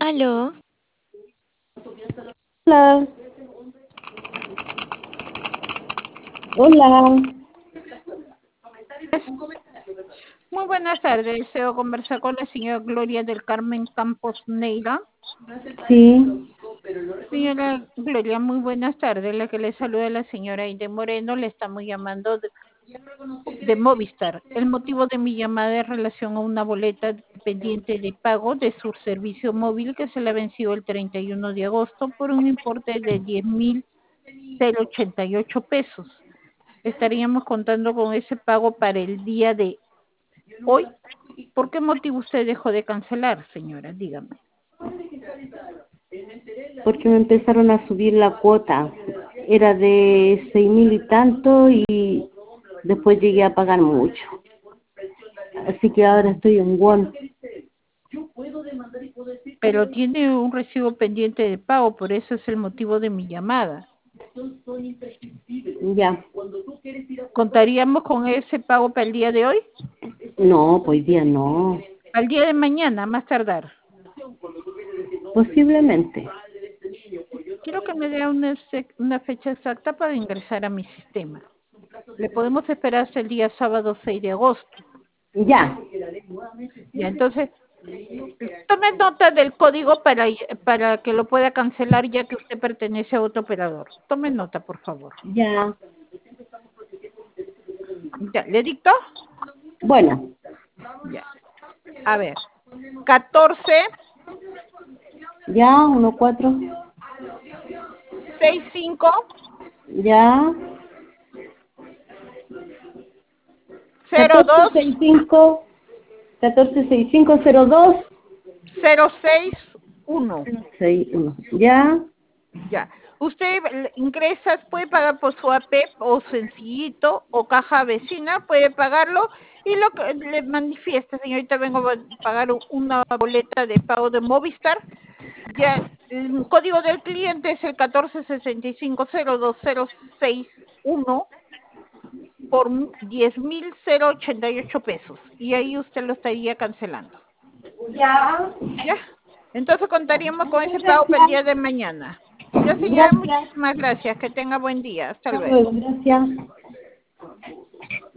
Aló, Hola, hola, Muy buenas tardes. Deseo conversar con la señora Gloria del Carmen Campos Neira. sí, Señora Gloria, muy buenas tardes. La que le saluda la señora Aide Moreno. Le estamos llamando de Movistar. El motivo de mi llamada es relación a una boleta pendiente de pago de su servicio móvil que se le venció el 31 de agosto por un importe de 10.088 pesos. Estaríamos contando con ese pago para el día de hoy. ¿Por qué motivo usted dejó de cancelar, señora? Dígame. porque me empezaron a subir la cuota. Era de 6.000 y tanto y después llegué a pagar mucho. Así que ahora estoy en Won. Pero tiene un recibo pendiente de pago, por eso es el motivo de mi llamada. Ya. ¿Contaríamos con ese pago para el día de hoy? No, pues día no. Al día de mañana, más tardar. Posiblemente. Quiero que me dé una fecha exacta para ingresar a mi sistema. Le podemos esperar hasta el día sábado 6 de agosto. Ya. Ya, entonces, tome nota del código para que lo pueda cancelar ya que usted pertenece a otro operador. Tome nota, por favor. Ya. Ya, ¿le dicto? Bueno. Ya. A ver, 14 Ya, 1, 4. 65 Ya. 02 1465. 146502. 061. 61. Ya. Ya. Usted ingresa, puede pagar por su APEP o sencillito o caja vecina, puede pagarlo y lo que le manifiesta, señorita, vengo a pagar una boleta de pago de Movistar. Ya, el código del cliente es el 1465020061 por 10.088 pesos y ahí usted lo estaría cancelando. Ya. ¿Ya? Entonces contaríamos con ese Muchas pago para el gracias. día de mañana. Ya, señora, Gracias. muchísimas gracias. Que tenga buen día. Hasta Hasta luego. luego. Gracias.